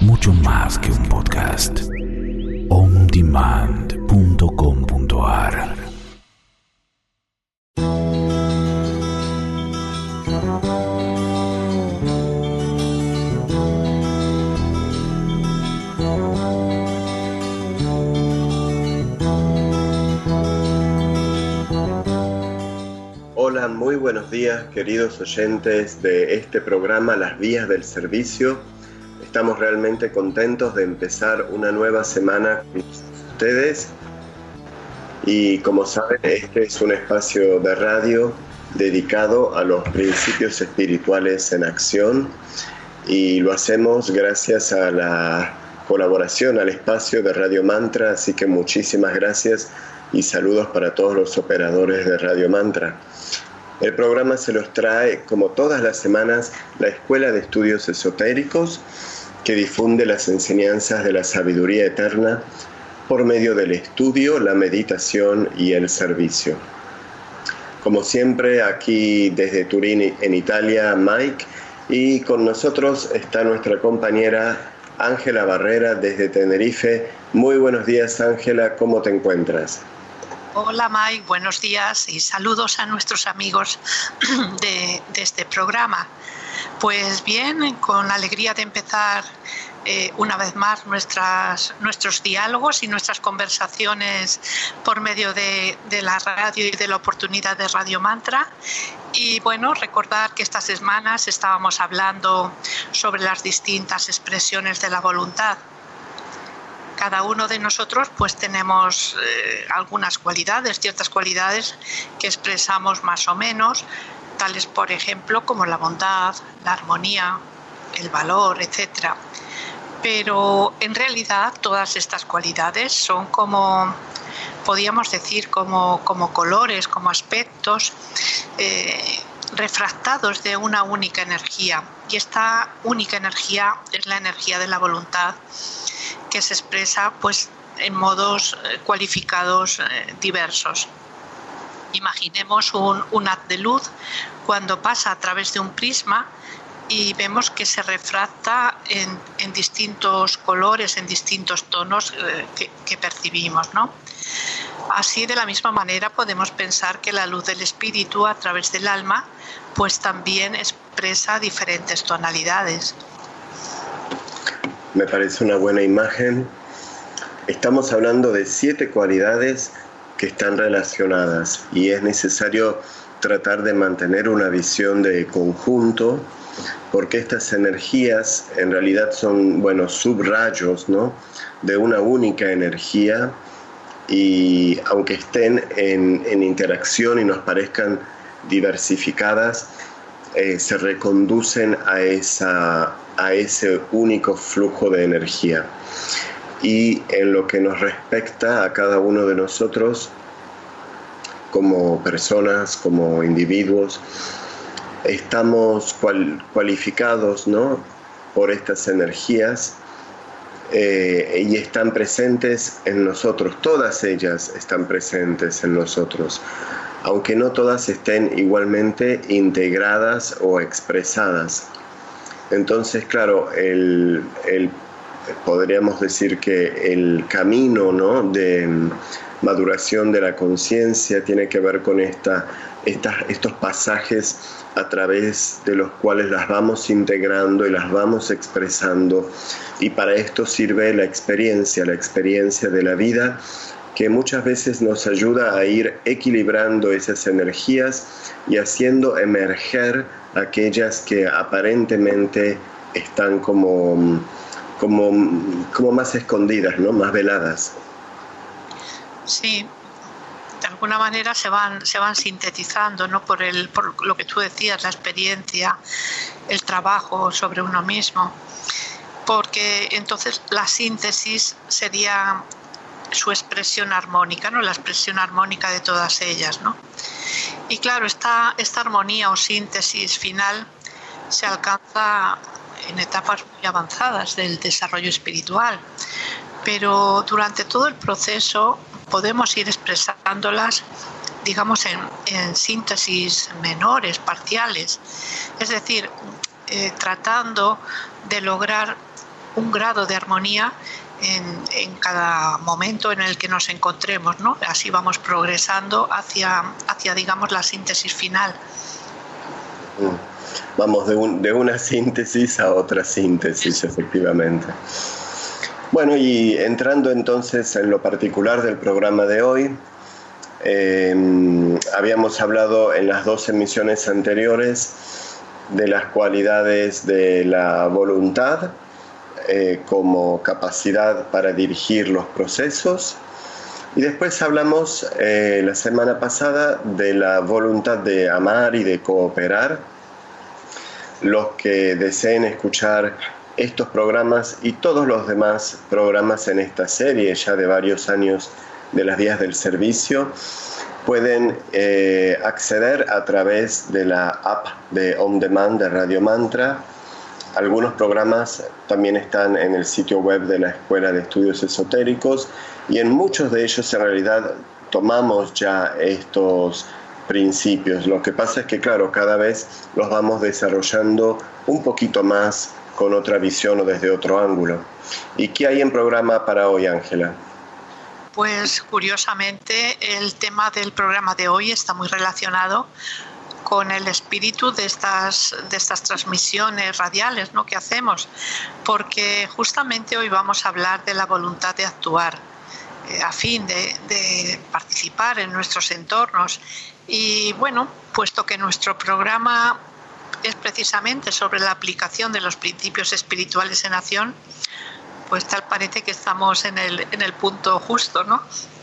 mucho más que un podcast. ondemand.com.ar. Hola, muy buenos días, queridos oyentes de este programa Las Vías del Servicio. Estamos realmente contentos de empezar una nueva semana con ustedes. Y como saben, este es un espacio de radio dedicado a los principios espirituales en acción. Y lo hacemos gracias a la colaboración al espacio de Radio Mantra. Así que muchísimas gracias y saludos para todos los operadores de Radio Mantra. El programa se los trae, como todas las semanas, la Escuela de Estudios Esotéricos, que difunde las enseñanzas de la sabiduría eterna por medio del estudio, la meditación y el servicio. Como siempre, aquí desde Turín, en Italia, Mike, y con nosotros está nuestra compañera Ángela Barrera desde Tenerife. Muy buenos días, Ángela, ¿cómo te encuentras? Hola Mike, buenos días y saludos a nuestros amigos de este programa. Pues bien, con la alegría de empezar una vez más nuestros diálogos y nuestras conversaciones por medio de la radio y de la oportunidad de Radio Mantra. Y bueno, recordar que estas semanas estábamos hablando sobre las distintas expresiones de la voluntad. Cada uno de nosotros pues tenemos algunas cualidades, ciertas cualidades que expresamos más o menos, tales por ejemplo como la bondad, la armonía, el valor, etc. Pero en realidad todas estas cualidades son como, podríamos decir, como colores, como aspectos refractados de una única energía. Y esta única energía es la energía de la voluntad, que se expresa pues en modos cualificados diversos. Imaginemos un haz de luz cuando pasa a través de un prisma y vemos que se refracta en distintos colores, en distintos tonos que percibimos, ¿no? Así, de la misma manera, podemos pensar que la luz del espíritu a través del alma pues también expresa diferentes tonalidades. Me parece una buena imagen. Estamos hablando de 7 cualidades que están relacionadas y es necesario tratar de mantener una visión de conjunto, porque estas energías en realidad son, subrayos, ¿no?, de una única energía, y aunque estén en interacción y nos parezcan diversificadas, se reconducen a ese único flujo de energía. Y en lo que nos respecta a cada uno de nosotros, como personas, como individuos, estamos cualificados, ¿no?, por estas energías y están presentes en nosotros. Todas ellas están presentes en nosotros, aunque no todas estén igualmente integradas o expresadas. Entonces, claro, podríamos decir que el camino, ¿no?, de maduración de la conciencia tiene que ver con estos pasajes a través de los cuales las vamos integrando y las vamos expresando, y para esto sirve la experiencia de la vida, que muchas veces nos ayuda a ir equilibrando esas energías y haciendo emerger aquellas que aparentemente están como más escondidas, ¿no?, más veladas. Sí, de alguna manera se van sintetizando, ¿no?, por lo que tú decías, la experiencia, el trabajo sobre uno mismo, porque entonces la síntesis sería su expresión armónica, ¿no?, la expresión armónica de todas ellas, ¿no? Y claro, esta armonía o síntesis final se alcanza en etapas muy avanzadas del desarrollo espiritual, pero durante todo el proceso podemos ir expresándolas, digamos, en síntesis menores, parciales, es decir, tratando de lograr un grado de armonía en cada momento en el que nos encontremos, ¿no? Así vamos progresando hacia digamos, la síntesis final. Vamos de una síntesis a otra síntesis, efectivamente. Bueno, y entrando entonces en lo particular del programa de hoy, habíamos hablado en las 2 emisiones anteriores de las cualidades de la voluntad como capacidad para dirigir los procesos, y después hablamos la semana pasada de la voluntad de amar y de cooperar. Los que deseen escuchar estos programas y todos los demás programas en esta serie ya de varios años de las vías del servicio pueden acceder a través de la app de On Demand de Radio Mantra. Algunos programas también están en el sitio web de la Escuela de Estudios Esotéricos, y en muchos de ellos en realidad tomamos ya estos principios. Lo que pasa es que, claro, cada vez los vamos desarrollando un poquito más con otra visión o desde otro ángulo. ¿Y qué hay en programa para hoy, Ángela? Pues curiosamente el tema del programa de hoy está muy relacionado con el espíritu de estas transmisiones radiales, ¿no?, que hacemos, porque justamente hoy vamos a hablar de la voluntad de actuar a fin de participar en nuestros entornos. Y bueno, puesto que nuestro programa es precisamente sobre la aplicación de los principios espirituales en acción, pues tal parece que estamos en el punto justo, ¿no?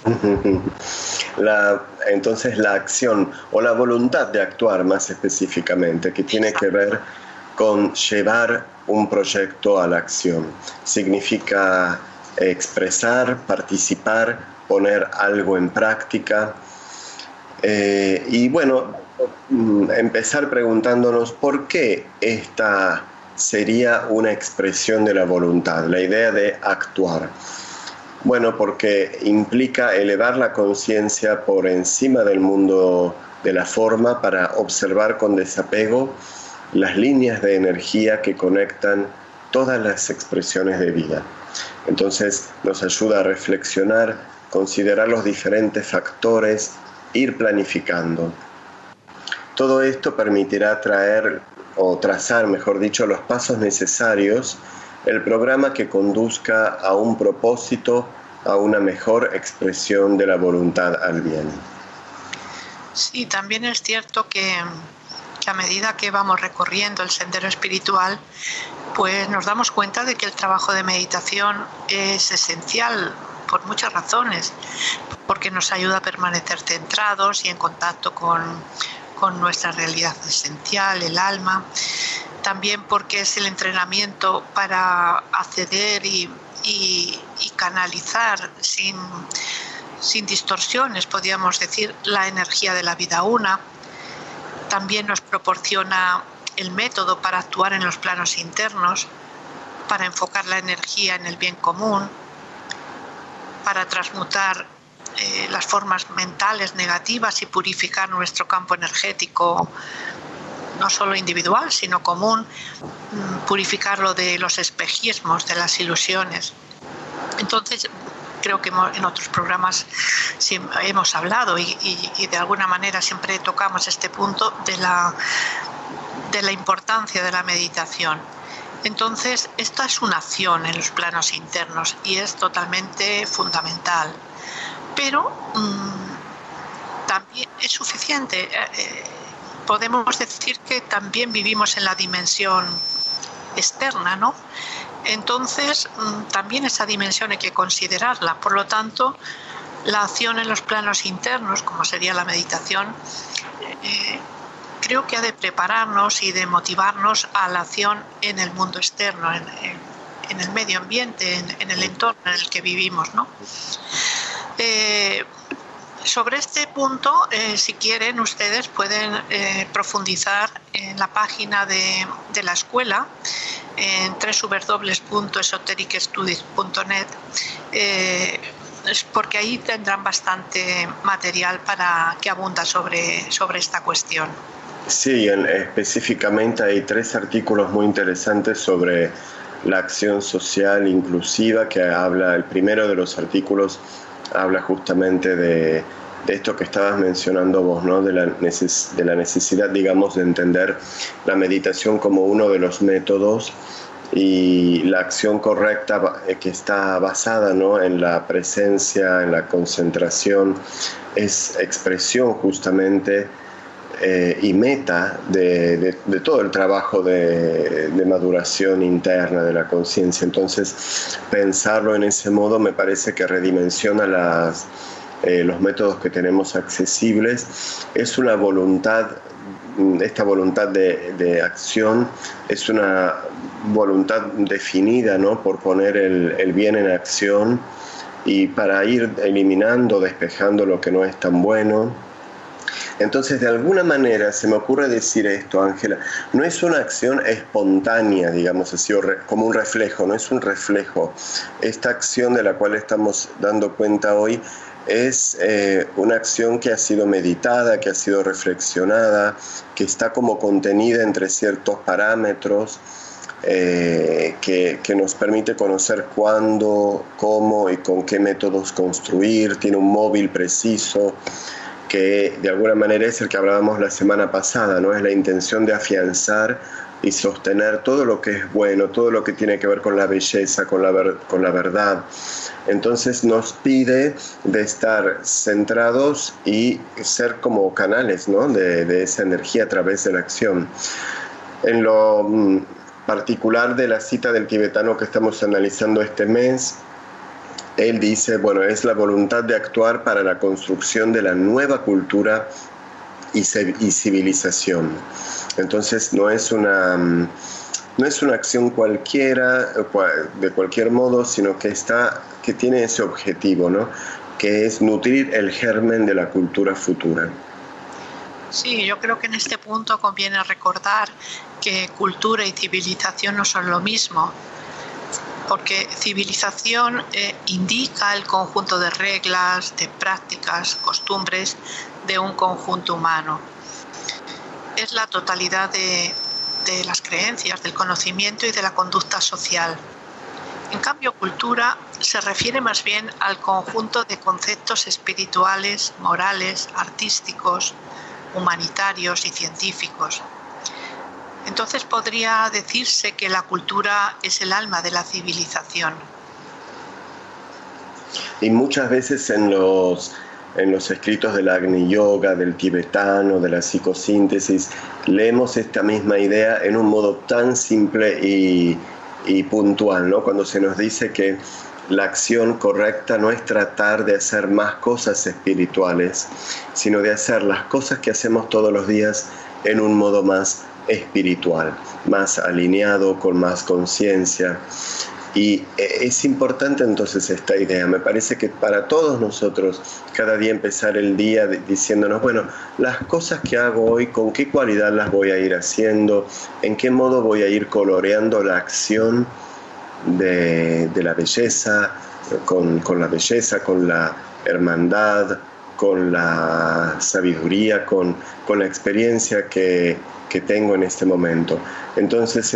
Entonces la acción o la voluntad de actuar más específicamente, que tiene que ver con llevar un proyecto a la acción. Significa expresar, participar, poner algo en práctica. Y bueno, empezar preguntándonos por qué esta sería una expresión de la voluntad, la idea de actuar. Bueno, porque implica elevar la conciencia por encima del mundo de la forma para observar con desapego las líneas de energía que conectan todas las expresiones de vida. Entonces nos ayuda a reflexionar, considerar los diferentes factores, ir planificando. Todo esto permitirá trazar, mejor dicho, los pasos necesarios, el programa que conduzca a un propósito, a una mejor expresión de la voluntad al bien. Sí, también es cierto que a medida que vamos recorriendo el sendero espiritual, pues nos damos cuenta de que el trabajo de meditación es esencial por muchas razones, porque nos ayuda a permanecer centrados y en contacto con nuestra realidad esencial, el alma. También porque es el entrenamiento para acceder y canalizar sin distorsiones, podríamos decir, la energía de la vida una. También nos proporciona el método para actuar en los planos internos, para enfocar la energía en el bien común, para transmutar las formas mentales negativas y purificar nuestro campo energético, no solo individual, sino común, purificarlo de los espejismos, de las ilusiones. Entonces, creo que en otros programas hemos hablado y de alguna manera siempre tocamos este punto de la importancia de la meditación. Entonces, esta es una acción en los planos internos y es totalmente fundamental. Pero también es suficiente. Podemos decir que también vivimos en la dimensión externa, ¿no? Entonces, también esa dimensión hay que considerarla. Por lo tanto, la acción en los planos internos, como sería la meditación, creo que ha de prepararnos y de motivarnos a la acción en el mundo externo, en el medio ambiente, en el entorno en el que vivimos, ¿no? Sobre este punto, si quieren, ustedes pueden profundizar en la página de la escuela, en www.esotericstudies.net, porque ahí tendrán bastante material que abunda sobre esta cuestión. Sí, específicamente hay 3 artículos muy interesantes sobre la acción social inclusiva, que habla, el primero de los artículos habla justamente de esto que estabas mencionando vos, ¿no? De la necesidad, digamos, de entender la meditación como uno de los métodos, y la acción correcta que está basada, ¿no?, en la presencia, en la concentración, es expresión justamente y meta de todo el trabajo de maduración interna de la conciencia. Entonces, pensarlo en ese modo me parece que redimensiona los métodos que tenemos accesibles. Es una voluntad, esta voluntad de acción es una voluntad definida, ¿no?, por poner el bien en acción y para ir eliminando, despejando lo que no es tan bueno. Entonces, de alguna manera, se me ocurre decir esto, Ángela, no es una acción espontánea, digamos así, como un reflejo, no es un reflejo. Esta acción de la cual estamos dando cuenta hoy es una acción que ha sido meditada, que ha sido reflexionada, que está como contenida entre ciertos parámetros, que nos permite conocer cuándo, cómo y con qué métodos construir. Tiene un móvil preciso, que de alguna manera es el que hablábamos la semana pasada, ¿no? Es la intención de afianzar y sostener todo lo que es bueno, todo lo que tiene que ver con la belleza, con la verdad. Entonces nos pide de estar centrados y ser como canales, ¿no?, de esa energía a través de la acción. En lo particular de la cita del tibetano que estamos analizando este mes, él dice, bueno, es la voluntad de actuar para la construcción de la nueva cultura y civilización. Entonces no es una acción cualquiera, de cualquier modo, sino que tiene ese objetivo, ¿no?, que es nutrir el germen de la cultura futura. Sí, yo creo que en este punto conviene recordar que cultura y civilización no son lo mismo, porque civilización indica el conjunto de reglas, de prácticas, costumbres de un conjunto humano. Es la totalidad de las creencias, del conocimiento y de la conducta social. En cambio, cultura se refiere más bien al conjunto de conceptos espirituales, morales, artísticos, humanitarios y científicos. Entonces podría decirse que la cultura es el alma de la civilización. Y muchas veces en los escritos del Agni Yoga, del tibetano, de la psicosíntesis, leemos esta misma idea en un modo tan simple y puntual, ¿no? Cuando se nos dice que la acción correcta no es tratar de hacer más cosas espirituales, sino de hacer las cosas que hacemos todos los días en un modo más espiritual, más alineado, con más conciencia. Y es importante entonces esta idea. Me parece que para todos nosotros, cada día empezar el día diciéndonos, bueno, las cosas que hago hoy, ¿con qué cualidad las voy a ir haciendo? ¿En qué modo voy a ir coloreando la acción de la belleza, con la belleza, con la hermandad, con la sabiduría, con la experiencia que tengo en este momento? Entonces,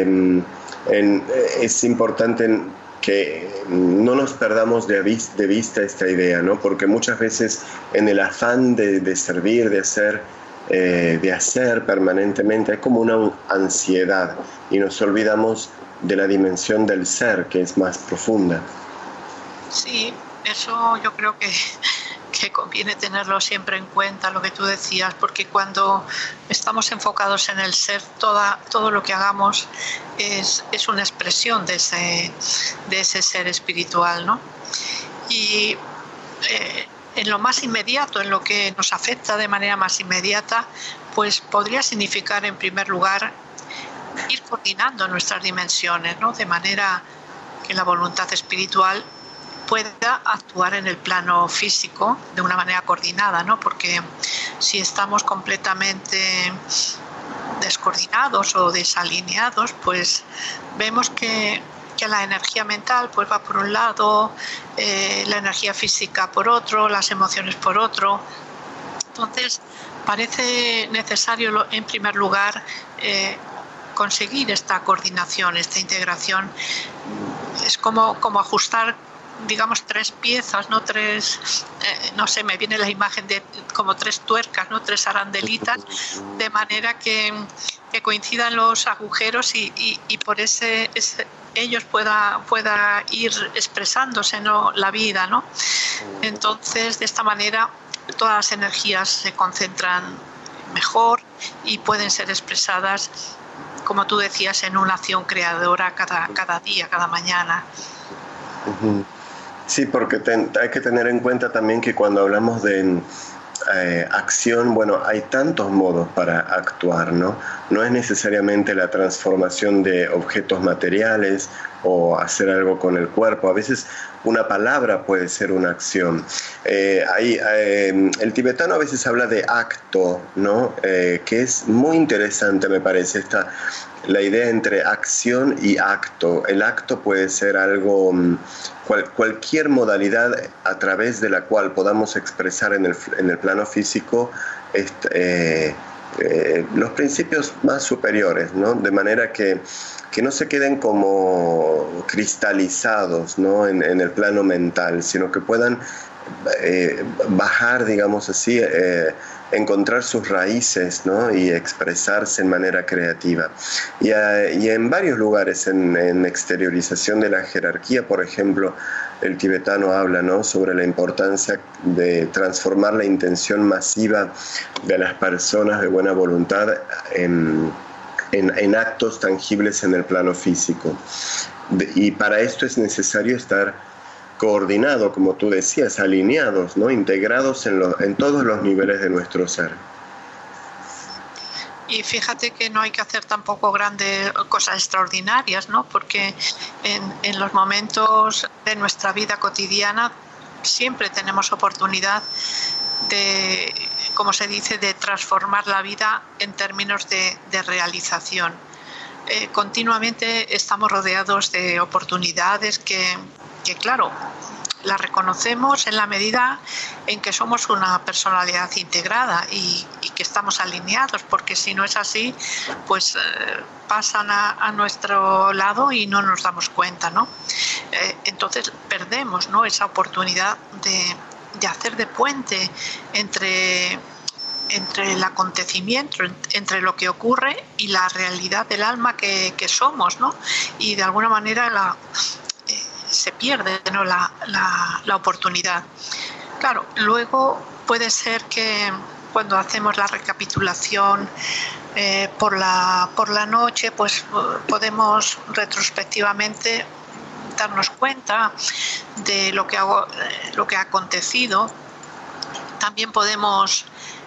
es importante que no nos perdamos de vista esta idea, ¿no? Porque muchas veces en el afán de servir, de hacer permanentemente, hay como una ansiedad y nos olvidamos de la dimensión del ser, que es más profunda. Sí, eso yo creo que conviene tenerlo siempre en cuenta, lo que tú decías, porque cuando estamos enfocados en el ser, todo lo que hagamos es una expresión de ese ser espiritual, ¿no? Y en lo más inmediato, en lo que nos afecta de manera más inmediata, pues podría significar, en primer lugar, ir coordinando nuestras dimensiones, ¿no?, de manera que la voluntad espiritual pueda actuar en el plano físico de una manera coordinada, ¿no? Porque si estamos completamente descoordinados o desalineados, pues vemos que la energía mental pues va por un lado, la energía física por otro, las emociones por otro. Entonces parece necesario, en primer lugar, conseguir esta coordinación, esta integración. Es como ajustar, digamos, 3 piezas, ¿no? No sé, me viene la imagen de como 3 tuercas, ¿no? 3 arandelitas, de manera que coincidan los agujeros y por ellos pueda ir expresándose, ¿no? La vida, ¿no? Entonces, de esta manera, todas las energías se concentran mejor y pueden ser expresadas, como tú decías, en una acción creadora cada día, cada mañana. Sí, porque hay que tener en cuenta también que cuando hablamos de acción, bueno, hay tantos modos para actuar, ¿no? No es necesariamente la transformación de objetos materiales o hacer algo con el cuerpo. A veces una palabra puede ser una acción. El tibetano a veces habla de acto, ¿no? Que es muy interesante, me parece, la idea entre acción y acto. El acto puede ser algo, cualquier modalidad a través de la cual podamos expresar en el plano físico los principios más superiores, ¿no? De manera que no se queden como cristalizados, ¿no? en el plano mental, sino que puedan bajar, digamos así, encontrar sus raíces, ¿no? Y expresarse en manera creativa. Y en varios lugares, en exteriorización de la jerarquía, por ejemplo, el tibetano habla, ¿no? Sobre la importancia de transformar la intención masiva de las personas de buena voluntad en actos tangibles en el plano físico. Y para esto es necesario estar coordinado, como tú decías, alineados, ¿no? Integrados en todos los niveles de nuestro ser. Y fíjate que no hay que hacer tampoco grandes cosas extraordinarias, ¿no? Porque en los momentos de nuestra vida cotidiana siempre tenemos oportunidad de, como se dice, de transformar la vida en términos de realización. Continuamente estamos rodeados de oportunidades que claro, las reconocemos en la medida en que somos una personalidad integrada y que estamos alineados, porque si no es así, pues pasan a nuestro lado y no nos damos cuenta, ¿no? Entonces perdemos, ¿no? Esa oportunidad de hacer de puente entre el acontecimiento, entre lo que ocurre y la realidad del alma que somos, ¿no? Y de alguna manera se pierde, ¿no? la oportunidad. Claro, luego puede ser que cuando hacemos la recapitulación por la noche, pues podemos retrospectivamente darnos cuenta de lo que ha acontecido. También podemos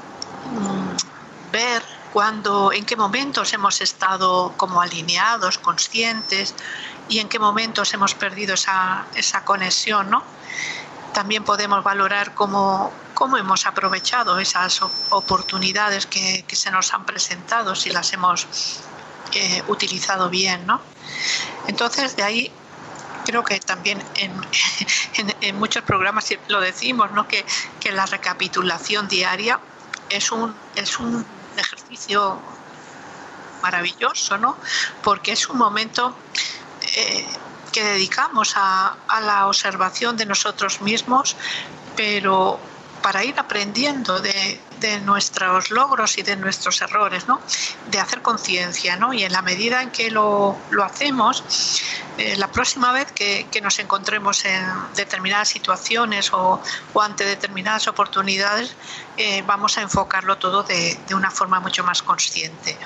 ver en qué momentos hemos estado como alineados, conscientes, y en qué momentos hemos perdido esa conexión, ¿no? También podemos valorar cómo hemos aprovechado esas oportunidades que se nos han presentado, si las hemos utilizado bien, ¿no? Entonces, de ahí creo que también en muchos programas lo decimos, ¿no? Que la recapitulación diaria es un ejercicio maravilloso, ¿no? Porque es un momento que dedicamos a la observación de nosotros mismos, pero para ir aprendiendo de nuestros logros y de nuestros errores, ¿no? De hacer conciencia, ¿no? Y en la medida en que lo hacemos, la próxima vez que nos encontremos en determinadas situaciones o ante determinadas oportunidades, vamos a enfocarlo todo de una forma mucho más consciente.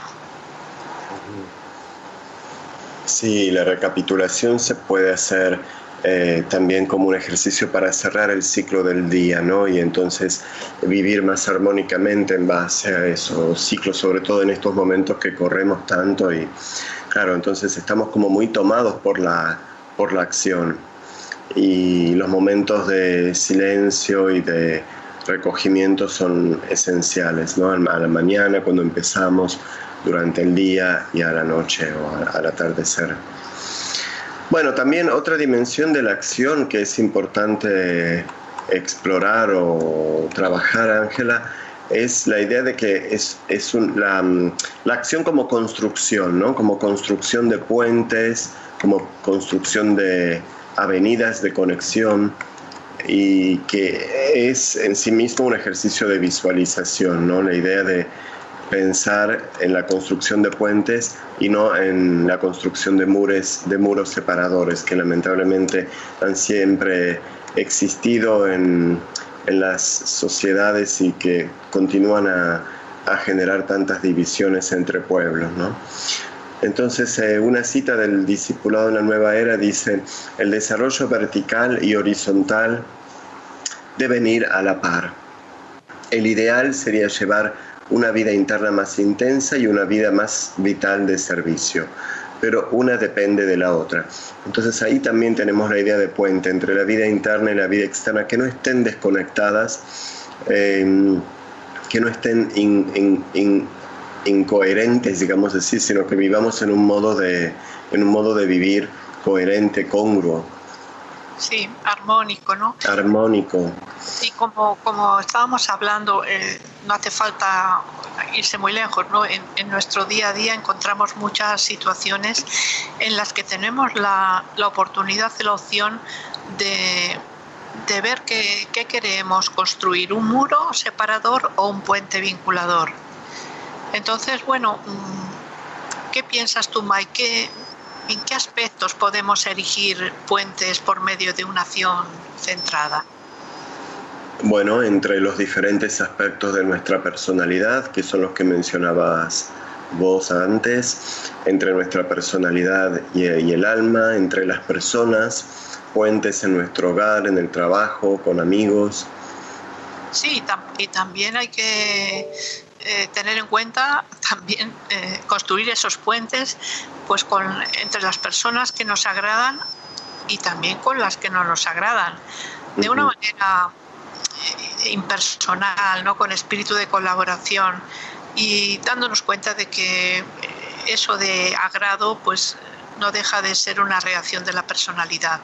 Sí, la recapitulación se puede hacer también como un ejercicio para cerrar el ciclo del día, ¿no? Y entonces vivir más armónicamente en base a esos ciclos, sobre todo en estos momentos que corremos tanto y claro, entonces estamos como muy tomados por la acción y los momentos de silencio y de recogimiento son esenciales, ¿no? A la mañana cuando empezamos, durante el día y a la noche o al atardecer. Bueno, también otra dimensión de la acción que es importante explorar o trabajar, Ángela, es la idea de que la acción como construcción, ¿no? Como construcción de puentes, como construcción de avenidas de conexión, y que es en sí mismo un ejercicio de visualización, ¿no? La idea de pensar en la construcción de puentes y no en la construcción de muros separadores que lamentablemente han siempre existido en las sociedades y que continúan a generar tantas divisiones entre pueblos, ¿no? Entonces, una cita del discipulado en la nueva era dice: el desarrollo vertical y horizontal deben ir a la par. El ideal sería llevar una vida interna más intensa y una vida más vital de servicio, pero una depende de la otra. Entonces ahí también tenemos la idea de puente entre la vida interna y la vida externa, que no estén desconectadas, que no estén incoherentes, digamos así, sino que vivamos en un modo de vivir coherente, congruo. Sí, armónico, ¿no? Armónico. Y como estábamos hablando, no hace falta irse muy lejos, ¿no? En nuestro día a día encontramos muchas situaciones en las que tenemos la oportunidad y la opción de ver qué queremos construir, un muro separador o un puente vinculador. Entonces, bueno, ¿qué piensas tú, Mike? ¿En qué aspectos podemos erigir puentes por medio de una acción centrada? Bueno, entre los diferentes aspectos de nuestra personalidad, que son los que mencionabas vos antes, entre nuestra personalidad y el alma, entre las personas, puentes en nuestro hogar, en el trabajo, con amigos. Sí, y también hay que tener en cuenta también construir esos puentes pues entre las personas que nos agradan y también con las que no nos agradan, de una manera impersonal, ¿no? Con espíritu de colaboración y dándonos cuenta de que eso de agrado pues no deja de ser una reacción de la personalidad.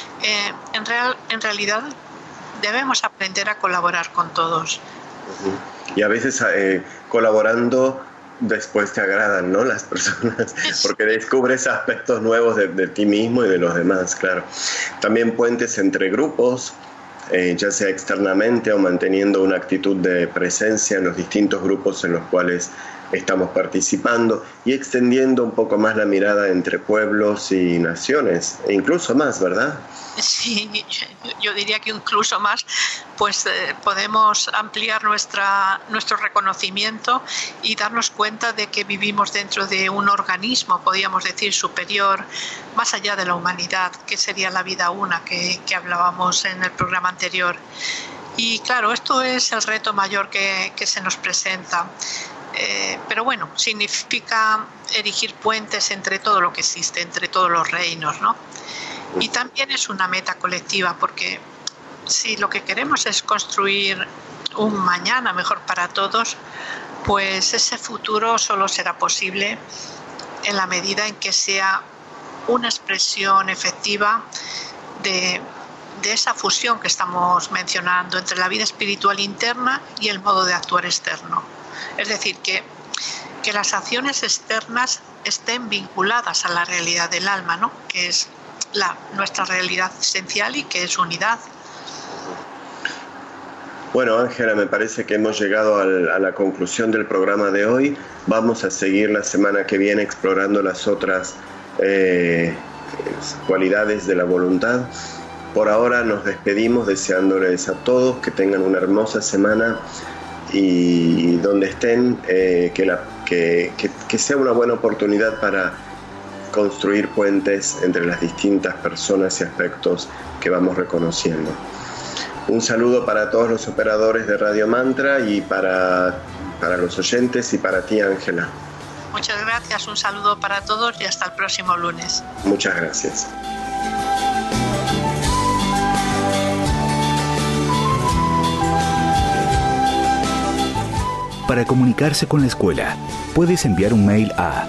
En realidad debemos aprender a colaborar con todos. Y a veces colaborando después te agradan, ¿no? Las personas, porque descubres aspectos nuevos de ti mismo y de los demás, claro. También puentes entre grupos, ya sea externamente o manteniendo una actitud de presencia en los distintos grupos en los cuales estamos participando y extendiendo un poco más la mirada entre pueblos y naciones, e incluso más, ¿verdad? Sí, yo diría que incluso más, pues podemos ampliar nuestro reconocimiento y darnos cuenta de que vivimos dentro de un organismo, podríamos decir, superior, más allá de la humanidad, que sería la vida una que hablábamos en el programa anterior. Y claro, esto es el reto mayor que se nos presenta. Pero bueno, significa erigir puentes entre todo lo que existe, entre todos los reinos, ¿no? Y también es una meta colectiva, porque si lo que queremos es construir un mañana mejor para todos, pues ese futuro solo será posible en la medida en que sea una expresión efectiva de esa fusión que estamos mencionando entre la vida espiritual interna y el modo de actuar externo. Es decir, que las acciones externas estén vinculadas a la realidad del alma, ¿no? Que es nuestra realidad esencial y que es unidad. Bueno, Ángela, me parece que hemos llegado a la conclusión del programa de hoy. Vamos a seguir la semana que viene explorando las otras cualidades de la voluntad. Por ahora nos despedimos deseándoles a todos que tengan una hermosa semana y donde estén, que sea una buena oportunidad para construir puentes entre las distintas personas y aspectos que vamos reconociendo. Un saludo para todos los operadores de Radio Mantra y para los oyentes y para ti, Ángela. Muchas gracias, un saludo para todos y hasta el próximo lunes. Muchas gracias. Para comunicarse con la escuela, puedes enviar un mail a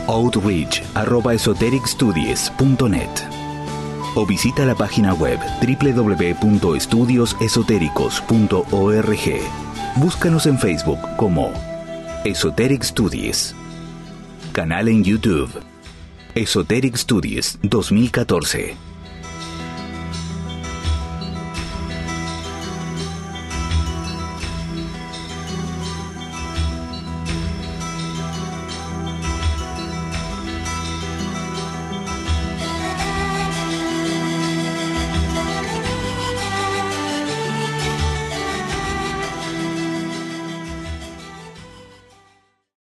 outreach@esotericstudies.net o visita la página web www.estudiosesotéricos.org. Búscanos en Facebook como Esoteric Studies. Canal en YouTube Esoteric Studies 2014.